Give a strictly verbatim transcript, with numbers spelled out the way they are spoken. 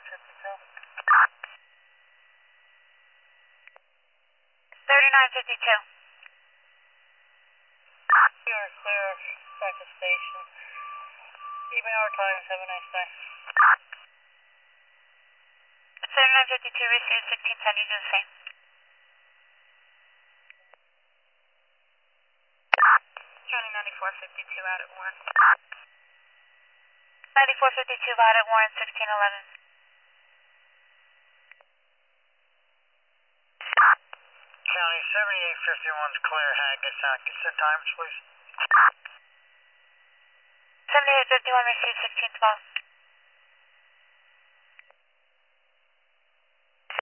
fifty-two. thirty-nine fifty-two. You're clear of Sackett Station. Evening hour times, have a nice day. thirty-nine fifty-two, received sixteen ten, you do the same. County ninety-four fifty-two out at Warren. ninety-four fifty-two out at Warren, sixteen eleven. County seventy-eight fifty-one's clear, Haggis, Haggis, the times, please. seventy-eight fifty-one, received sixteen twelve.